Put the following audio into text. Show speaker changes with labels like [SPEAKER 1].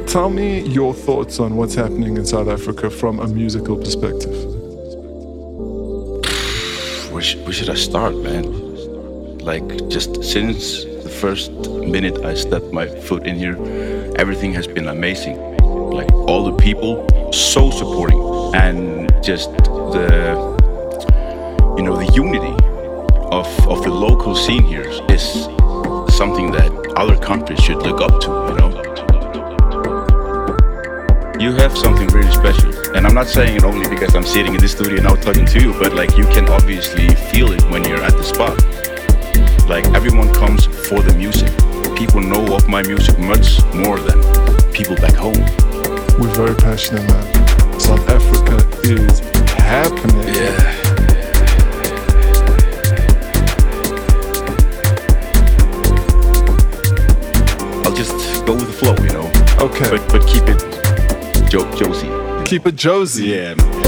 [SPEAKER 1] Tell me your thoughts on what's happening in South Africa from a musical perspective.
[SPEAKER 2] Where should I start, man? Like, just since the first minute I stepped my foot in here, everything has been amazing. Like, all the people, so supporting. And just the unity of the local scene here is something that other countries should look up to, you know? You have something really special. And I'm not saying it only because I'm sitting in this studio now talking to you, but like, you can obviously feel it when you're at the spot. Like, everyone comes for the music. People know of my music much more than people back home.
[SPEAKER 1] We're very passionate, man. South Africa is happening.
[SPEAKER 2] Yeah. I'll just go with the flow, you know.
[SPEAKER 1] Okay.
[SPEAKER 2] But keep it Josie.
[SPEAKER 1] Keep it Josie.
[SPEAKER 2] Yeah.